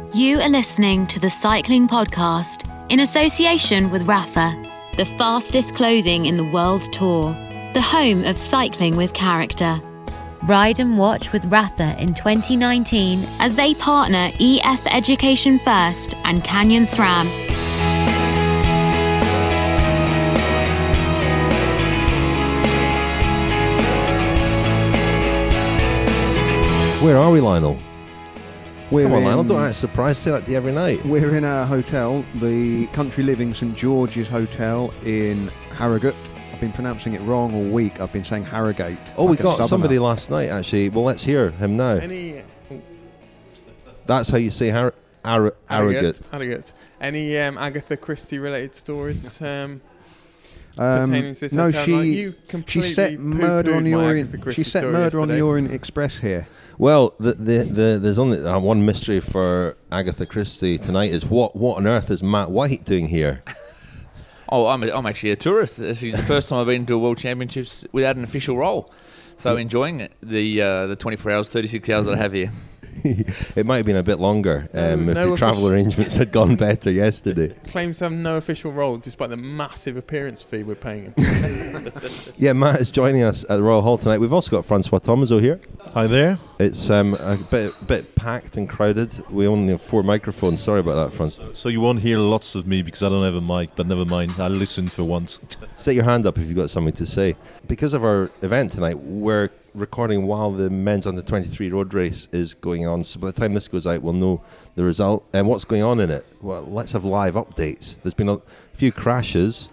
You are listening to the Cycling Podcast in association with Rapha, the fastest clothing in the world tour, the home of cycling with character. Ride and watch with Rapha in 2019 as they partner EF Education First and Canyon SRAM. Where are we, Lionel? Come on, Lionel, don't act surprised. Say that to you every night. We're in our hotel, the Country Living St George's Hotel in Harrogate. I've been pronouncing it wrong all week. I've been saying Harrogate. Oh, we got somebody last night, actually. Well, let's hear him now. That's how you say Harrogate. Harrogate. Any Agatha Christie related stories pertaining to this no, hotel? You completely she set murder on the Orient Express here. Well, there's only one mystery for Agatha Christie tonight is what on earth is Matt White doing here? Oh, I'm actually a tourist. This is the first time I've been to a World Championships without an official role. So enjoying it, the 24 hours, 36 hours that I have here. It might have been a bit longer if your travel arrangements had gone better yesterday. Claims to have no official role despite the massive appearance fee we're paying him. Yeah, Matt is joining us at the Royal Hall tonight. We've also got Francois Tomaso here. Hi there. It's a bit packed and crowded. We only have 4 microphones. Sorry about that, Francois. So you won't hear lots of me because I don't have a mic, but never mind. I'll listen for once. Stick your hand up if you've got something to say. Because of our event tonight, we're recording while the men's under 23 road race is going on. So by the time this goes out, we'll know the result and what's going on in it. Well, let's have live updates. There's been a few crashes.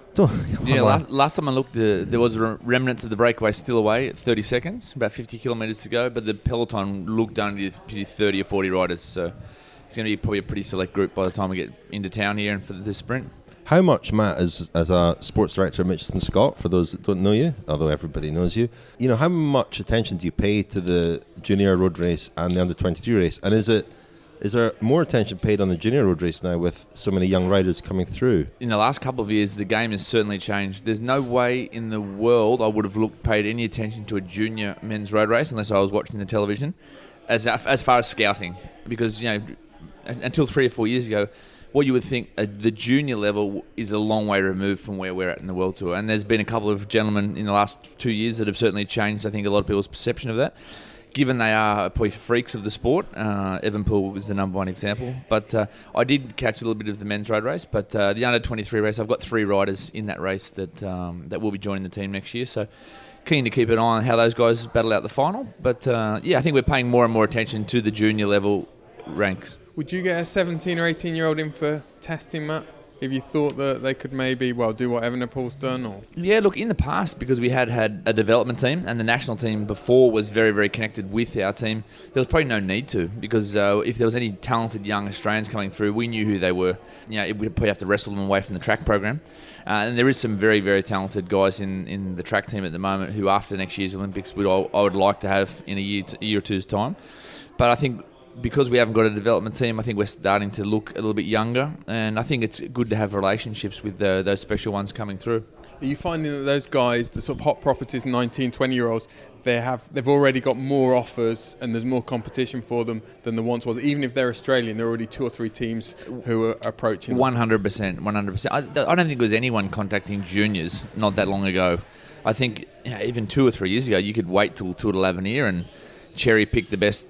Last time I looked, there was remnants of the breakaway still away at 30 seconds, about 50 kilometres to go, but the peloton looked only to 30 or 40 riders, so it's going to be probably a pretty select group by the time we get into town here and for the sprint. How much, Matt, as a sports director at Mitchelton Scott, for those that don't know you, although everybody knows you, how much attention do you pay to the junior road race and the under 23 race? And is there more attention paid on the junior road race now with so many young riders coming through? In the last couple of years, the game has certainly changed. There's no way in the world I would have paid any attention to a junior men's road race unless I was watching the television, as far as scouting. Because, until 3 or 4 years ago, what you would think the junior level is a long way removed from where we're at in the World Tour. And there's been a couple of gentlemen in the last 2 years that have certainly changed, I think, a lot of people's perception of that. Given they are probably freaks of the sport, Evenepoel is the number one example. But I did catch a little bit of the men's road race. But the under-23 race, I've got 3 riders in that race that will be joining the team next year. So keen to keep an eye on how those guys battle out the final. But I think we're paying more and more attention to the junior level ranks. Would you get a 17 or 18-year-old in for testing, Matt? If you thought that they could maybe, do what Evenepoel's done? Or? Yeah, look, in the past, because we had a development team and the national team before was very, very connected with our team, there was probably no need to, because if there was any talented young Australians coming through, we knew who they were. We'd probably have to wrestle them away from the track program. And there is some very, very talented guys in the track team at the moment who, after next year's Olympics, I would like to have in a year or two's time. But I think because we haven't got a development team, I think we're starting to look a little bit younger, and I think it's good to have relationships with those special ones coming through. Are you finding that those guys, the sort of hot properties, 19, 20-year-olds, they've already got more offers and there's more competition for them than there once was? Even if they're Australian, there are already 2 or 3 teams who are approaching them. 100%. I don't think there was anyone contacting juniors not that long ago. I think even 2 or 3 years ago, you could wait till Tour de l'Avenir and cherry pick the best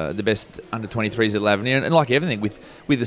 under 23s at l'Avenir, and like everything with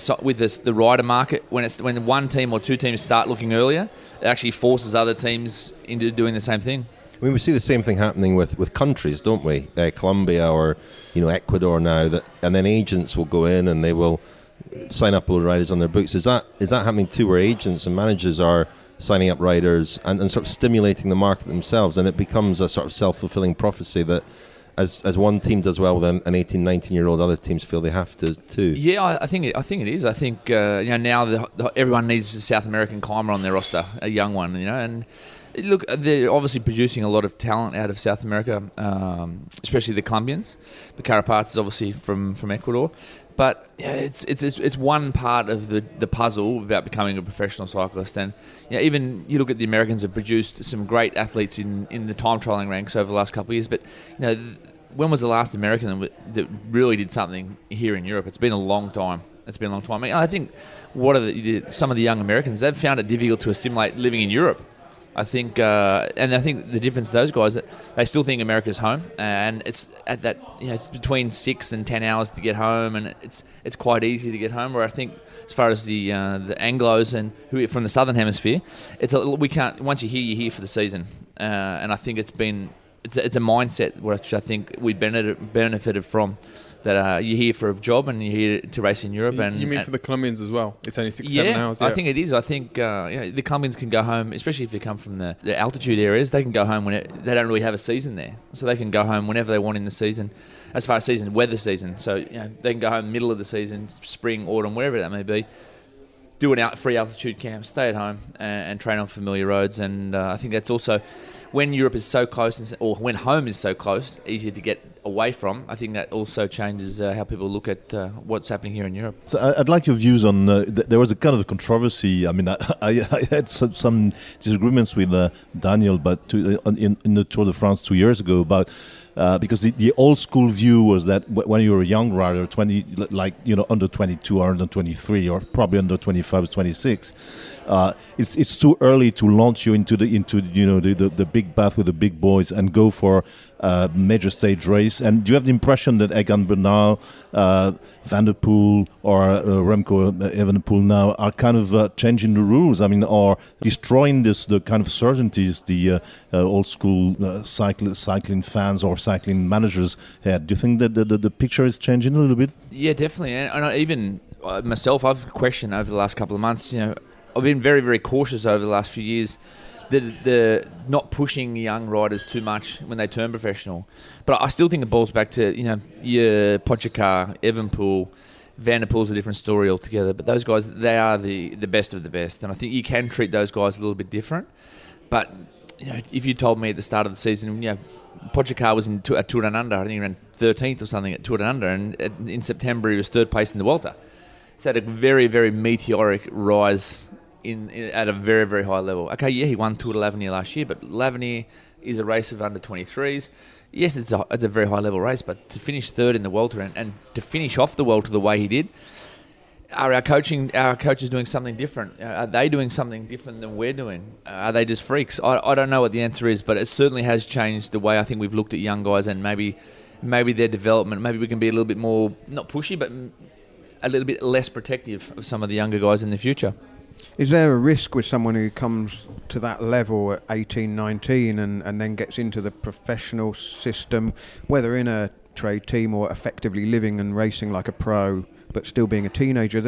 the rider market, when one team or 2 teams start looking earlier, it actually forces other teams into doing the same thing. I mean, we see the same thing happening with countries, don't we? Colombia or Ecuador now, and then agents will go in and they will sign up all the riders on their books. Is that happening too, where agents and managers are signing up riders and sort of stimulating the market themselves, and it becomes a sort of self-fulfilling prophecy that as one team does well with an 18, 19-year-old, other teams feel they have to too? Yeah, I think it is. I think now everyone needs a South American climber on their roster, a young one, and look, they're obviously producing a lot of talent out of South America, especially the Colombians. The Carapaz is obviously from Ecuador. But it's one part of the puzzle about becoming a professional cyclist. And even you look at the Americans have produced some great athletes in the time trialling ranks over the last couple of years. But when was the last American that really did something here in Europe? It's been a long time. I mean, I think some of the young Americans, they've found it difficult to assimilate living in Europe. I think, and I think the difference to those guys, they still think America's home, and it's at that, it's between 6 and 10 hours to get home, and it's quite easy to get home. Where I think, as far as the Anglos and who from the Southern Hemisphere, we can't. Once you're here for the season, and I think it's a mindset which I think we benefited from. That you're here for a job and you're here to race in Europe. You mean for the Colombians as well? It's only 6-7 hours. Yeah, I think it is. I think the Colombians can go home, especially if they come from the altitude areas. They can go home when they don't really have a season there, so they can go home whenever they want in the season. As far as weather season, so they can go home middle of the season, spring, autumn, wherever that may be. Do an free altitude camp, stay at home, and train on familiar roads. And I think that's also when Europe is so close, or when home is so close, easier to get away from. I think that also changes how people look at what's happening here in Europe. So I'd like your views on. There was a kind of controversy. I mean, I had some disagreements with Daniel, but in the Tour de France 2 years ago about. Because the old school view was that when you were a young rider, under 22 or under 23 or probably under 25, 26, it's too early to launch you into the big bath with the big boys and go for a major stage race. And do you have the impression that Egan Bernal, Van der Poel or Remco Evenepoel now are kind of changing the rules? I mean, or destroying the kind of certainties the old school cycling fans or cycling managers had. Do you think that the picture is changing a little bit? Yeah, definitely. And even myself, I've questioned over the last couple of months. I've been very, very cautious over the last few years. The not pushing young riders too much when they turn professional. But I still think it boils back to, your Pogačar, Evenepoel, Van der Poel's a different story altogether. But those guys, they are the best of the best. And I think you can treat those guys a little bit different. But if you told me at the start of the season, Pogačar was at Tour Down Under, I think he ran 13th or something at Tour Down Under, and in September he was third place in the Vuelta. It's had a very, very meteoric rise at a very, very high level. Okay, yeah, he won Tour de l'Avenir last year, but l'Avenir is a race of under 23s. Yes, it's a very high level race, but to finish third in the Vuelta and to finish off the Vuelta the way he did, are our coaches doing something different? Are they doing something different than we're doing? Are they just freaks? I don't know what the answer is, but it certainly has changed the way I think we've looked at young guys and maybe their development. Maybe we can be a little bit more, not pushy, but a little bit less protective of some of the younger guys in the future. Is there a risk with someone who comes to that level at 18, 19 and then gets into the professional system, whether in a trade team or effectively living and racing like a pro, but still being a teenager?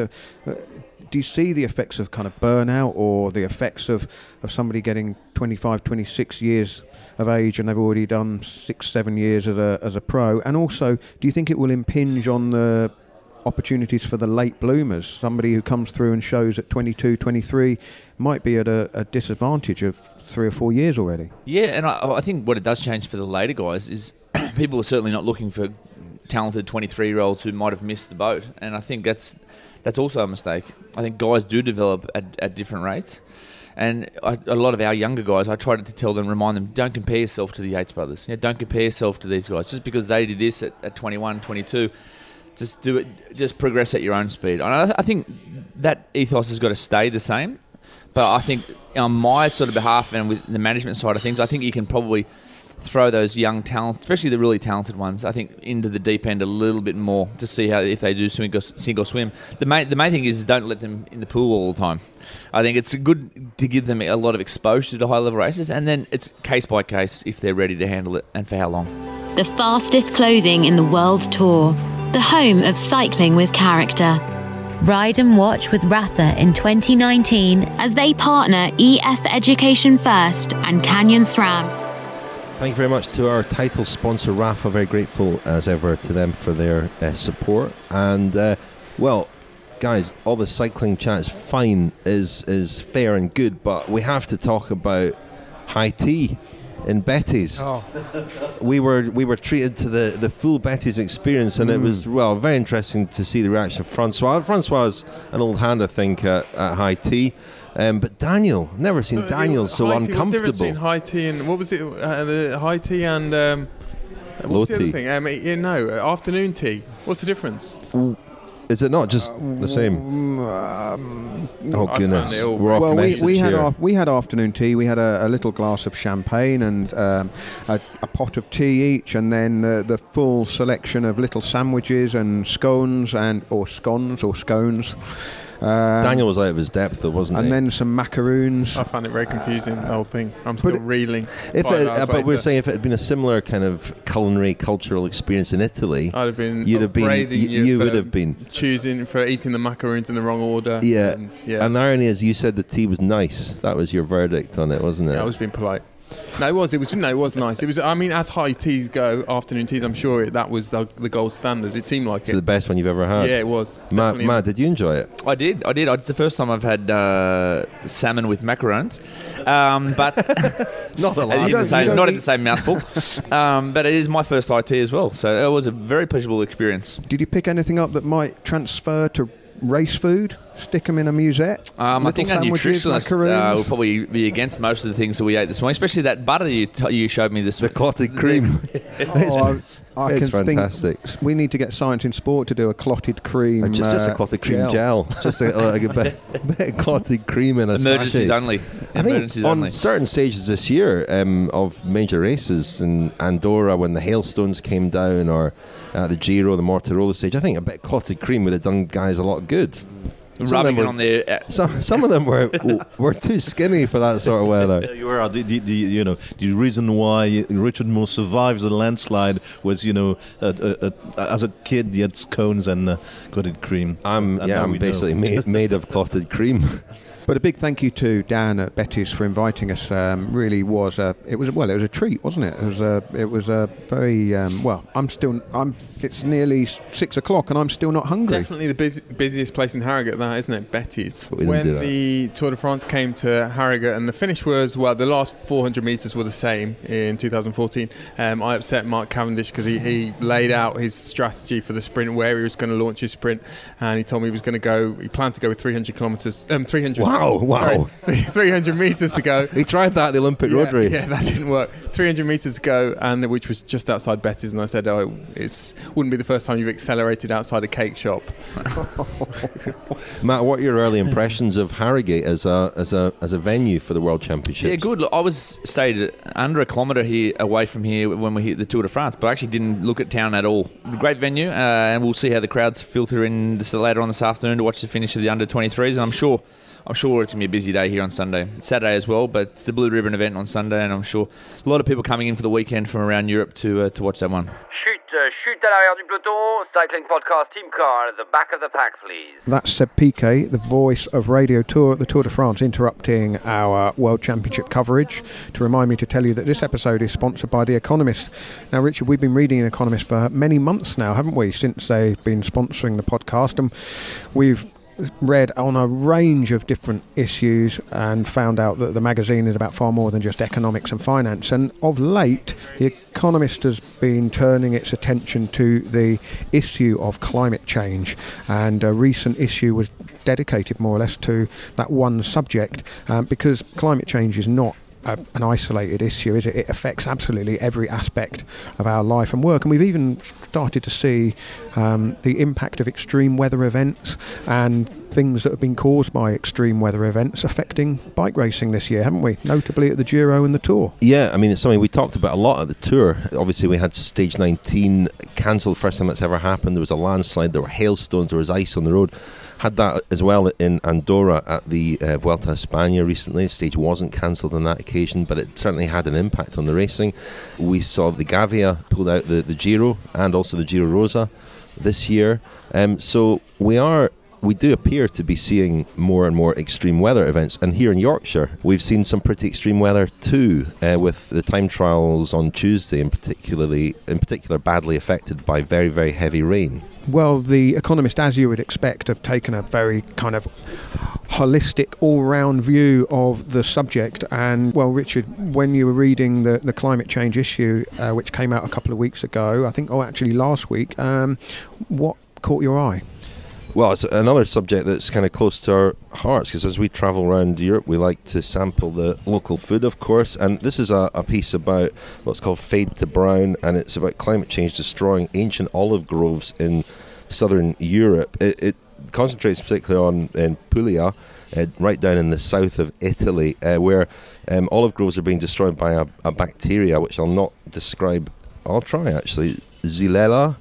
Do you see the effects of kind of burnout or the effects of somebody getting 25, 26 years of age and they've already done 6-7 years as a pro? And also, do you think it will impinge on the opportunities for the late bloomers? Somebody who comes through and shows at 22, 23 might be at a disadvantage of 3 or 4 years already. Yeah, and I think what it does change for the later guys is people are certainly not looking for talented 23-year-olds who might have missed the boat, and I think that's also a mistake. I think guys do develop at different rates, and a lot of our younger guys, I try to tell them, remind them, don't compare yourself to the Yates brothers. Don't compare yourself to these guys. Just because they did this at 21, 22, just do it. Just progress at your own speed. And I think that ethos has got to stay the same. But I think on my sort of behalf and with the management side of things, I think you can probably throw those young talent, especially the really talented ones, I think into the deep end a little bit more to see how if they do sink or swim. The main thing is don't let them in the pool all the time. I think it's good to give them a lot of exposure to high level races, and then it's case by case if they're ready to handle it and for how long. The fastest clothing in the World Tour, the home of cycling with character. Ride and watch with Rapha in 2019 as they partner EF Education First and Canyon SRAM. Thank you very much to our title sponsor, Rapha. Very grateful as ever to them for their support. And, well, guys, all the cycling chat is fine, is fair and good, but we have to talk about high tea in Betty's. Oh. We were treated to the full Betty's experience, and it was, well, very interesting to see the reaction of Francois. Francois is an old hand, I think, at high tea. But Daniel, never seen Daniel so uncomfortable. What's the difference between high tea and what was it? The high tea and Low What's the other tea. thing? No, afternoon tea. What's the difference? Is it not just the same? Oh I goodness, found it all we're off Well, message here. we had afternoon tea. We had a little glass of champagne and a pot of tea each, and then the full selection of little sandwiches and scones or scones. Daniel was out of his depth, though, wasn't he? And then some macaroons. I found it very confusing, the whole thing. I'm still reeling. If 5 it, hours but we're later. saying if it had been a similar kind of culinary cultural experience in Italy, I'd have been you'd have been, upbraiding you for would have been. choosing for eating the macaroons in the wrong order. Yeah. And And the irony is, you said the tea was nice. That was your verdict on it, wasn't it? I was being polite. No, it was nice. It was. I mean, as high teas go, afternoon teas, I'm sure that was the gold standard. It seemed like So the it. best one you've ever had. Yeah, it was. Matt, Definitely. did you enjoy it? I did. It's the first time I've had salmon with macarons, but Not the not in the same mouthful. But it is my first IT as well, so it was a very pleasurable experience. Did you pick anything up that might transfer to race food? Stick them in a musette? I Little think our sandwiches, nutritionist macaroons? will probably be against most of the things that we ate this morning, especially that butter you showed me this The clotted cream. I It's can fantastic. think we need to get Science in Sport to do a clotted cream. Just a clotted cream gel. Just a bit of clotted cream in a Emergencies sachet. only. I think Emergencies on only. certain stages this year of major races in Andorra, when the hailstones came down, or the Giro, the Mortirolo stage, I think a bit of clotted cream would have done guys a lot of good. Rubbing it on their. Some of them were too skinny for that sort of weather. You were the reason why Richard Moore survives the landslide was as a kid he had scones and clotted cream. I'm And now we basically know. made of clotted cream. But a big thank you to Dan at Betty's for inviting us. Really was it was a treat, wasn't it? It was a very It's nearly 6 o'clock and I'm still not hungry. Definitely the busiest place in Harrogate, that isn't it? Betty's. But we didn't do When that. the Tour de France came to Harrogate and the finish was, well, the last 400 metres were the same in 2014. I upset Mark Cavendish because he laid out his strategy for the sprint, where he was going to launch his sprint, and he told me he planned to go with 300 kilometres. 300 metres to go. He tried that at the Olympic road race. Yeah, that didn't work. 300 metres to go, and which was just outside Betty's, and I said, it wouldn't be the first time you've accelerated outside a cake shop. Matt, what are your early impressions of Harrogate as a venue for the World Championships? Yeah, good. Look, I stayed under a kilometre away from here when we hit the Tour de France, but I actually didn't look at town at all. Great venue, and we'll see how the crowds filter in later on this afternoon to watch the finish of the under-23s, and I'm sure it's going to be a busy day here on Sunday. It's Saturday as well, but it's the Blue Ribbon event on Sunday, and I'm sure a lot of people coming in for the weekend from around Europe to watch that one. Chute à l'arrière du peloton, cycling podcast team car at the back of the pack, please. That's Seb Piquet, the voice of Radio Tour, the Tour de France, interrupting our World Championship coverage to remind me to tell you that this episode is sponsored by The Economist. Now, Richard, we've been reading The Economist for many months now, haven't we, since they've been sponsoring the podcast, and we've read on a range of different issues and found out that the magazine is about far more than just economics and finance. And of late, The Economist has been turning its attention to the issue of climate change, and a recent issue was dedicated more or less to that one subject, because climate change is not an isolated issue, is it? It affects absolutely every aspect of our life and work, and we've even started to see the impact of extreme weather events and things that have been caused by extreme weather events affecting bike racing this year, haven't we? Notably at the Giro and the Tour. Yeah, I mean, it's something we talked about a lot at the Tour. Obviously, we had stage 19 cancelled, first time that's ever happened. There was a landslide, there were hailstones, there was ice on the road. Had that as well in Andorra at the Vuelta a España recently. Stage wasn't cancelled on that occasion, but it certainly had an impact on the racing. We saw the Gavia pulled out the Giro and also the Giro Rosa this year. So we do appear to be seeing more and more extreme weather events. And here in Yorkshire, we've seen some pretty extreme weather too, with the time trials on Tuesday in particular badly affected by very, very heavy rain. Well, The Economist, as you would expect, have taken a very kind of holistic, all-round view of the subject. And, well, Richard, when you were reading the climate change issue, which came out a couple of weeks ago, I think, actually last week, what caught your eye? Well, it's another subject that's kind of close to our hearts, because as we travel around Europe, we like to sample the local food, of course. And this is a piece about what's called Fade to Brown, and it's about climate change destroying ancient olive groves in southern Europe. It concentrates particularly on in Puglia, right down in the south of Italy, where olive groves are being destroyed by a bacteria, which I'll not describe. I'll try, actually. Xylella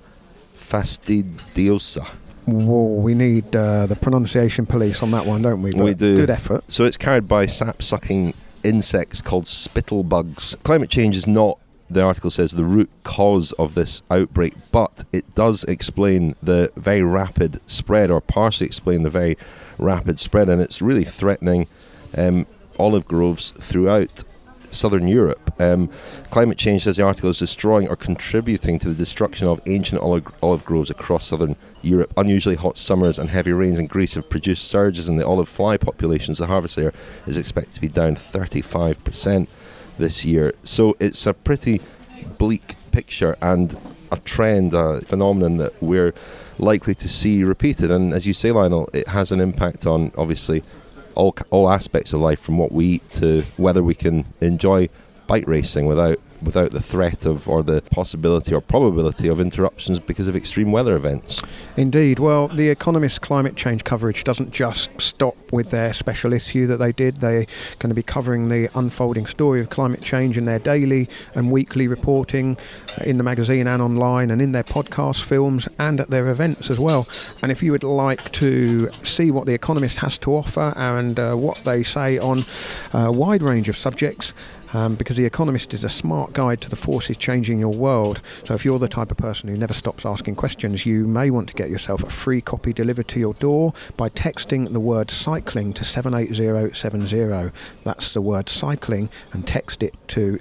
fastidiosa. Whoa, we need the pronunciation police on that one, don't we? But we do. Good effort. So it's carried by sap-sucking insects called spittlebugs. Climate change is not, the article says, the root cause of this outbreak, but it does explain the very rapid spread, or partially explain the very rapid spread, and it's really threatening olive groves throughout southern Europe. Climate change, says the article, is destroying or contributing to the destruction of ancient olive groves across southern Europe. Unusually hot summers and heavy rains in Greece have produced surges in the olive fly populations. The harvest there is expected to be down 35% this year. So it's a pretty bleak picture and a trend, a phenomenon that we're likely to see repeated. And as you say, Lionel, it has an impact on, obviously, all aspects of life, from what we eat to whether we can enjoy bike racing without the threat of, or the possibility or probability of, interruptions because of extreme weather events. Indeed. Well, The Economist's climate change coverage doesn't just stop with their special issue that they did. They're going to be covering the unfolding story of climate change in their daily and weekly reporting in the magazine and online, and in their podcast, films, and at their events as well. And if you would like to see what The Economist has to offer and what they say on a wide range of subjects, because The Economist is a smart guide to the forces changing your world. So if you're the type of person who never stops asking questions, you may want to get yourself a free copy delivered to your door by texting the word cycling to 78070. That's the word cycling, and text it to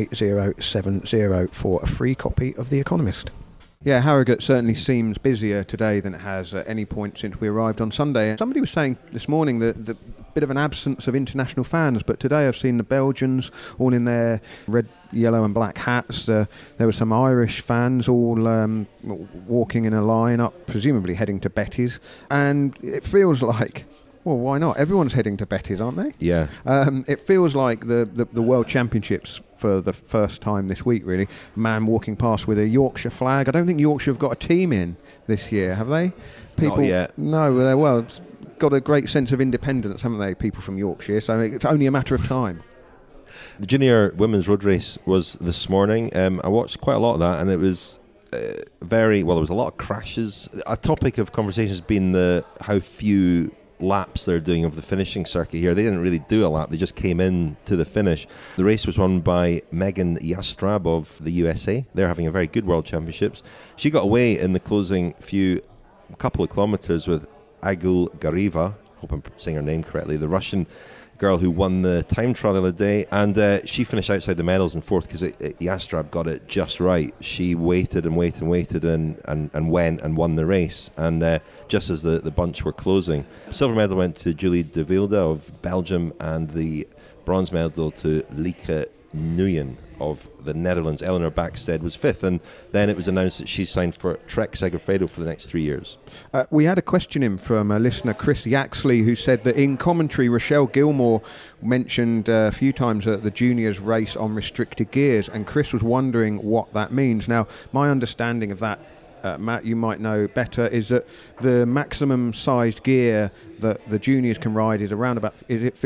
78070 for a free copy of The Economist. Yeah, Harrogate certainly seems busier today than it has at any point since we arrived on Sunday. Somebody was saying this morning that the bit of an absence of international fans, but today I've seen the Belgians all in their red, yellow and black hats. There were some Irish fans all walking in a line up, presumably heading to Betty's, and it feels like, well, why not? Everyone's heading to Betty's, aren't they? Yeah. It feels like the World Championships for the first time this week, really. A man walking past with a Yorkshire flag. I don't think Yorkshire have got a team in this year, have they? Not yet. No, they're, well, got a great sense of independence, haven't they, people from Yorkshire? So it's only a matter of time. The junior women's road race was this morning. I watched quite a lot of that, and it was there was a lot of crashes. A topic of conversation has been how few laps they're doing of the finishing circuit here. They didn't really do a lap, they just came in to the finish. The race was won by Megan Yastrab of the USA. They're having a very good World Championships. She got away in the closing couple of kilometres with Agul Gariva, hope I'm saying her name correctly, the Russian girl who won the time trial the other day, and she finished outside the medals in fourth because Yastrab got it just right. She waited and waited and waited and went and won the race, and just as the bunch were closing. Silver medal went to Julie de Wilde of Belgium, and the bronze medal to Lieke Nguyen of the Netherlands. Eleanor Backstead was fifth, and then it was announced that she signed for Trek Segafredo for the next 3 years. We had a question in from a listener, Chris Yaxley, who said that in commentary Rochelle Gilmore mentioned a few times that the juniors race on restricted gears, and Chris was wondering what that means. Now, my understanding of that, Matt, you might know better, is that the maximum sized gear that the juniors can ride is around about, is it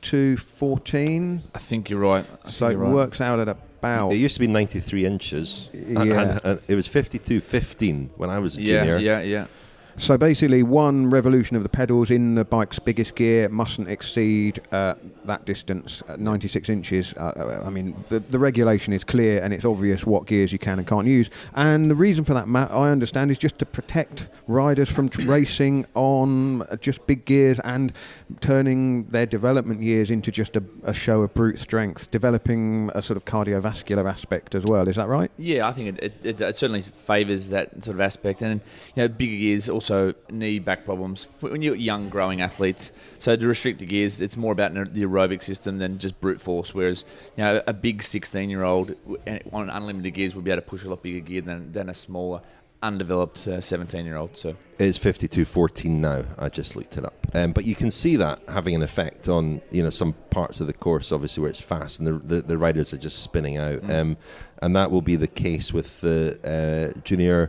52.14? I think you're right. So it works out at about... It used to be 93 inches. Yeah. And it was 52.15 when I was a junior. Yeah. So basically, one revolution of the pedals in the bike's biggest gear mustn't exceed that distance, 96 inches. I mean, the regulation is clear and it's obvious what gears you can and can't use. And the reason for that, Matt, I understand, is just to protect riders from racing on just big gears and turning their development years into just a show of brute strength, developing a sort of cardiovascular aspect as well. Is that right? Yeah, I think it certainly favours that sort of aspect. And, bigger gears also knee back problems when you're young growing athletes. So the restricted gears, it's more about the aerobic system than just brute force, whereas a big 16-year-old on unlimited gears would be able to push a lot bigger gear than a smaller undeveloped 17-year-old. So It's 52-14 now. I just looked it up. But you can see that having an effect on some parts of the course, obviously, where it's fast and the riders are just spinning out. And that will be the case with the junior...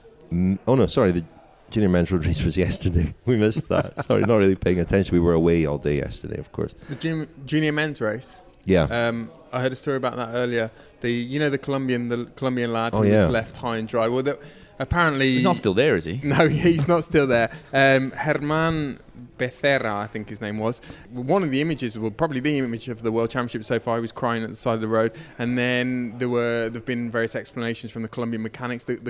the junior men's road race was yesterday. We missed that. Sorry, not really paying attention. We were away all day yesterday, of course. The junior men's race? Yeah. I heard a story about that earlier. The Colombian lad who yeah. was left high and dry. Well, apparently... he's not still there, is he? No, he's not still there. Herman Becerra, I think his name was. One of the images, probably the image of the World Championship so far, he was crying at the side of the road. And then there've been various explanations from the Colombian mechanics. The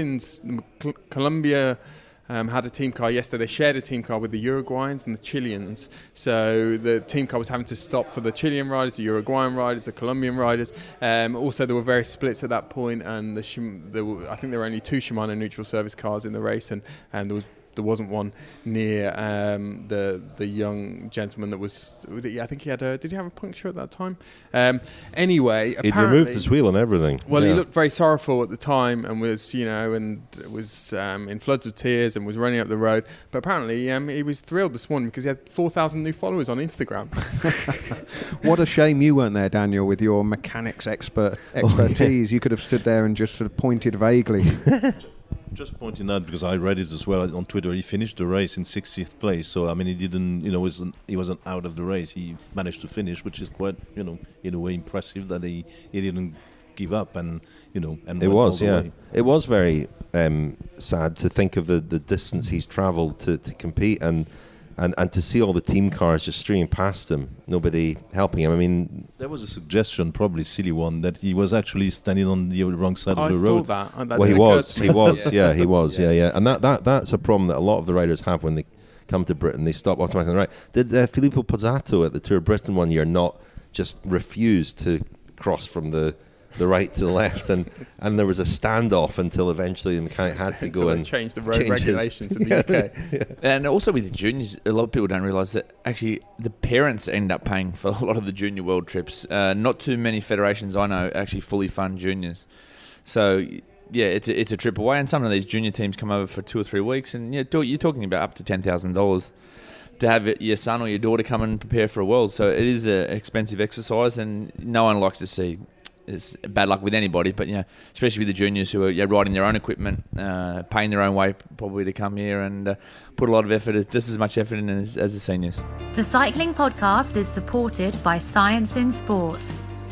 Colombia had a team car yesterday. They shared a team car with the Uruguayans and the Chileans. So the team car was having to stop for the Chilean riders, the Uruguayan riders, the Colombian riders. Also, there were various splits at that point, and I think there were only 2 Shimano neutral service cars in the race, and there wasn't one near the young gentleman that was... I think he had did he have a puncture at that time? Anyway, he'd removed his wheel and everything. Well, he looked very sorrowful at the time and was in floods of tears and was running up the road. But apparently he was thrilled this morning because he had 4,000 new followers on Instagram. What a shame you weren't there, Daniel, with your mechanics expertise. You could have stood there and just sort of pointed vaguely. Just pointing out, because I read it as well on Twitter, he finished the race in 60th place. So, I mean, he didn't, he wasn't out of the race. He managed to finish, which is quite, in a way impressive that he didn't give up and it was, yeah. It was very sad to think of the distance he's travelled to compete and to see all the team cars just streaming past him, nobody helping him. I mean, there was a suggestion, probably silly one, that he was actually standing on the wrong side of the road. I thought that. Well, he was. He was. Yeah. And that's a problem that a lot of the riders have when they come to Britain. They stop automatically. Right? Did Filippo Pozzato at the Tour of Britain one year not just refuse to cross from the right to the left, and there was a standoff until eventually the mechanic had to go and change the road regulations in the UK. Yeah. And also with the juniors, a lot of people don't realise that actually the parents end up paying for a lot of the junior world trips. Not too many federations I know actually fully fund juniors. So yeah, it's a trip away, and some of these junior teams come over for 2 or 3 weeks, and you're talking about up to $10,000 to have your son or your daughter come and prepare for a world. So it is an expensive exercise, and no one likes to see. It's bad luck with anybody, but especially with the juniors who are riding their own equipment, paying their own way probably to come here and put a lot of effort, just as much effort in as the seniors. The Cycling Podcast is supported by Science in Sport.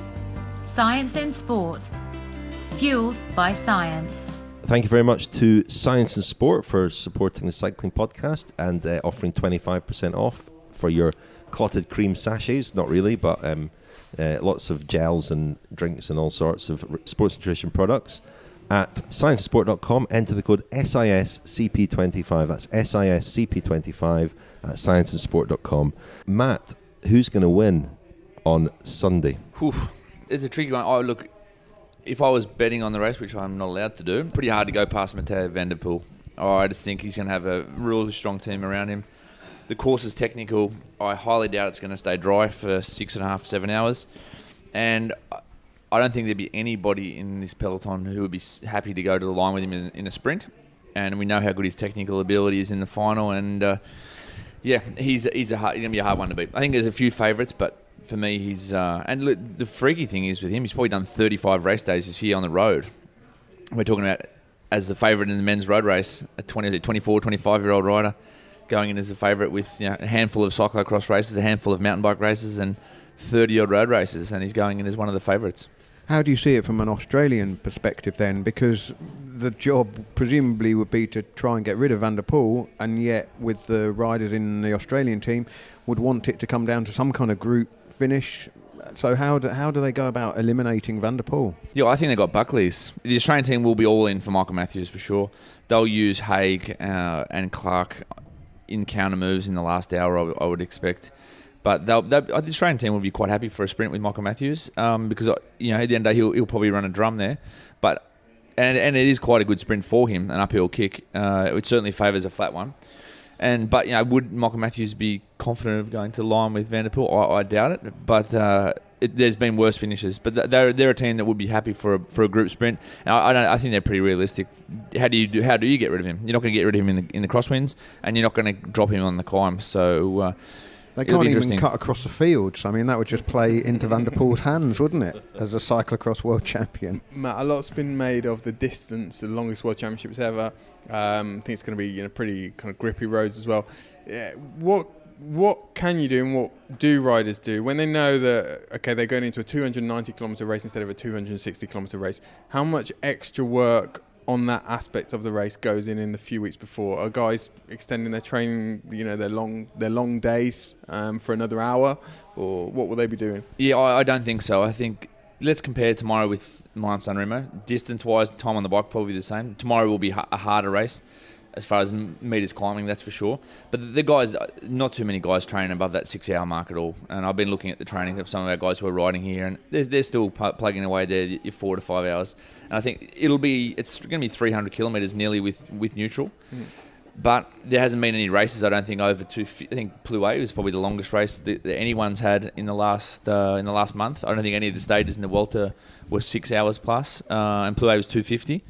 Science in Sport, fueled by science. Thank you very much to Science in Sport for supporting the Cycling Podcast and offering 25% off for your clotted cream sachets. Not really, but lots of gels and drinks and all sorts of sports nutrition products at sciencesport.com. Enter the code SISCP25. That's SISCP25 at sciencesport.com. Matt, who's going to win on Sunday? It's a tricky one. Look, if I was betting on the race, which I'm not allowed to do, pretty hard to go past Mathieu van der Poel. I just think he's going to have a really strong team around him. The course is technical. I highly doubt it's going to stay dry for 6.5, 7 hours. And I don't think there'd be anybody in this peloton who would be happy to go to the line with him in a sprint. And we know how good his technical ability is in the final. And he's going to be a hard one to beat. I think there's a few favourites, but for me, he's... and look, the freaky thing is with him, he's probably done 35 race days this year on the road. We're talking about as the favourite in the men's road race, a 24, 25-year-old rider going in as a favourite with a handful of cyclocross races, a handful of mountain bike races, and 30-odd road races, and he's going in as one of the favourites. How do you see it from an Australian perspective then? Because the job presumably would be to try and get rid of Van der Poel, and yet with the riders in the Australian team would want it to come down to some kind of group finish. So how do they go about eliminating Van der Poel? Yeah, I think they've got Buckley's. The Australian team will be all in for Michael Matthews for sure. They'll use Haig and Clark in counter moves in the last hour, I would expect. But the Australian team will be quite happy for a sprint with Michael Matthews because at the end of the day he'll probably run a drum there. But and it is quite a good sprint for him, an uphill kick. It certainly favours a flat one. But would Michael Matthews be confident of going to the line with Van der Poel? I doubt it. But there's been worse finishes, but they're a team that would be happy for a group sprint. And I think they're pretty realistic. How do you get rid of him? You're not going to get rid of him in the crosswinds, and you're not going to drop him on the climb. So they can't even cut across the fields. I mean, that would just play into Van der Poel's hands, wouldn't it? As a cyclocross world champion. Matt, a lot's been made of the distance, the longest world championships ever. I think it's going to be pretty kind of grippy roads as well. Yeah, what can you do and what do riders do when they know that, okay, they're going into a 290 kilometre race instead of a 260 kilometre race? How much extra work on that aspect of the race goes in the few weeks before? Are guys extending their training, their long days for another hour, or what will they be doing? Yeah, I don't think so. I think let's compare tomorrow with Milan San Remo. Distance-wise, time on the bike probably the same. Tomorrow will be a harder race as far as metres climbing, that's for sure. But the guys, not too many guys training above that 6-hour mark at all. And I've been looking at the training of some of our guys who are riding here, and they're still plugging away there 4 to 5 hours. And I think it's going to be 300 kilometres nearly with neutral. Mm. But there hasn't been any races, I don't think, over 250. I think Plouay was probably the longest race that anyone's had in the last month. I don't think any of the stages in the Vuelta were 6 hours plus, and Plouay was 250.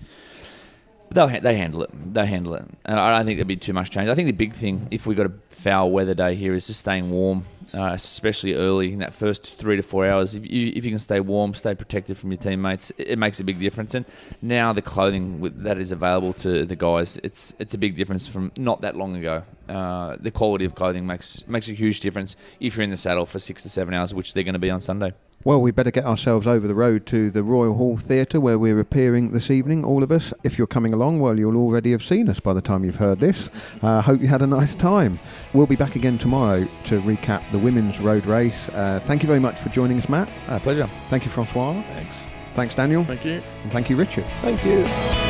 They handle it. And I don't think there'd be too much change. I think the big thing, if we got a foul weather day here, is just staying warm, especially early in that first 3 to 4 hours. If you can stay warm, stay protected from your teammates, it makes a big difference. And now the clothing that is available to the guys, it's a big difference from not that long ago. The quality of clothing makes a huge difference if you're in the saddle for 6 to 7 hours, which they're going to be on Sunday. Well, we better get ourselves over the road to the Royal Hall Theatre where we're appearing this evening, all of us. If you're coming along, well, you'll already have seen us by the time you've heard this. Hope you had a nice time. We'll be back again tomorrow to recap the women's road race. Thank you very much for joining us, Matt. Pleasure. Thank you, Francois. Thanks. Thanks, Daniel. Thank you. And thank you, Richard. Thank you.